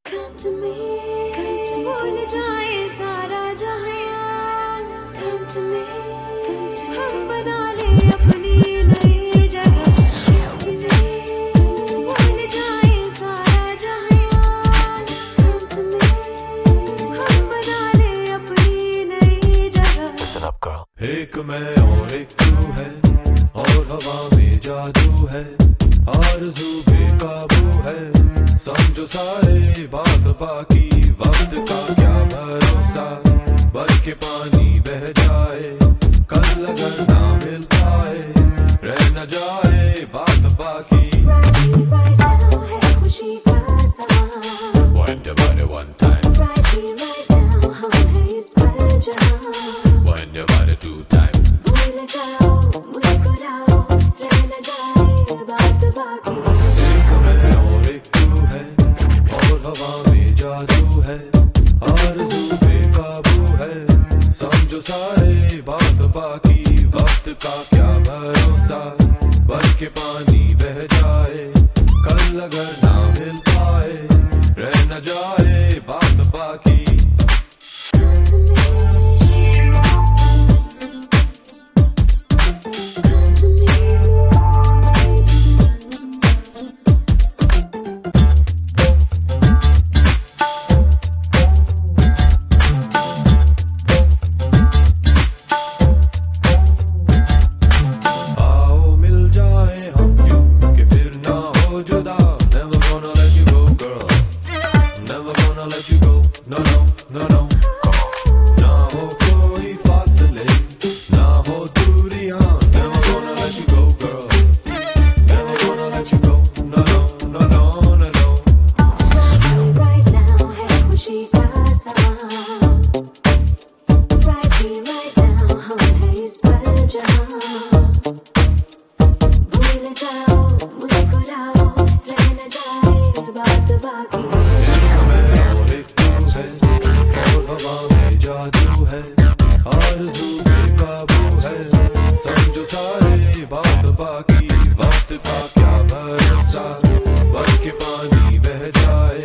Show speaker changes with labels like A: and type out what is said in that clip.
A: Come to me, भूल जाए सारा जहां। Come to me, हम बना ले अपनी नई जगह। Come to me, भूल जाए सारा जहां। Come to me, हम बना ले अपनी नई जगह।
B: Listen up, girl.
C: एक मैं और एक तू है, और हवा में जादू है, आरज़ू बेकाबू है। समझो सारे बात बाकी, वक्त का क्या भरोसा, बन के पानी बह जाए, कल अगर ना मिल पाए, रह न जाए बात बाकी।
A: Right now है खुशी का समा।
C: Wind your body one time,
A: Right now हम हैं इस पल जहां।
C: wind your body two time.
A: भूल जाओ, मुस्कुराओ, रह न जाए बात बाकी।
C: एक मैं और एक तू है, और हवा में जादू है, आरज़ू बेकाबू है। समझो सारे बात बाकी, वक्त का क्या भरोसा, बन के पानी बह जाए, कल अगर ना मिल पाए, रह न जाए बात बाकी।
A: Come to me, come to me।
C: आओ मिल जाए हम यूं कि फिर ना हो जुदा। Never gonna let you go, girl. Never gonna let you go. No, no, no, no. ना हो कोई फासले, ना हो दूरियां। Never gonna let you go, girl. Never gonna let you go. No, no, no, no, no, no.
A: Right now है खुशी का समा। Right now हम हैं इस पल जहां। भूल जाओ, मुस्कुराओ, रह न जाए बात बाकी।
C: एक मैं और एक तू है, और हवा में जादू है, आरज़ू बेकाबू है। समझो सारे बात बाकी, वक्त का क्या भरोसा, बन के पानी बह जाए,